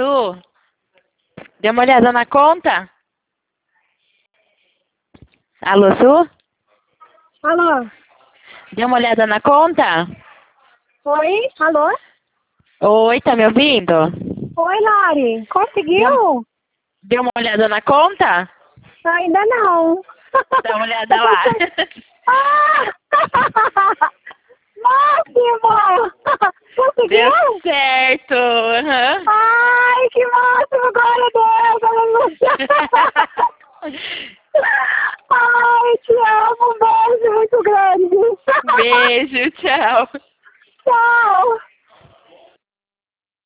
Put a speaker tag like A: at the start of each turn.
A: Su, deu uma olhada na conta? Alô, Su?
B: Alô?
A: Deu uma olhada na conta?
B: Oi? Alô?
A: Oi, tá me ouvindo?
B: Oi, Lari. Conseguiu?
A: Deu uma olhada na conta?
B: Ainda não.
A: Dá uma olhada lá.
B: Ah! Máximo!
A: Deu
B: Conseguiu?
A: certo. Aham.
B: Ai, que máximo! Glória a Deus! Aleluia! Ai, te amo! Um beijo muito grande!
A: Beijo, tchau.
B: Tchau!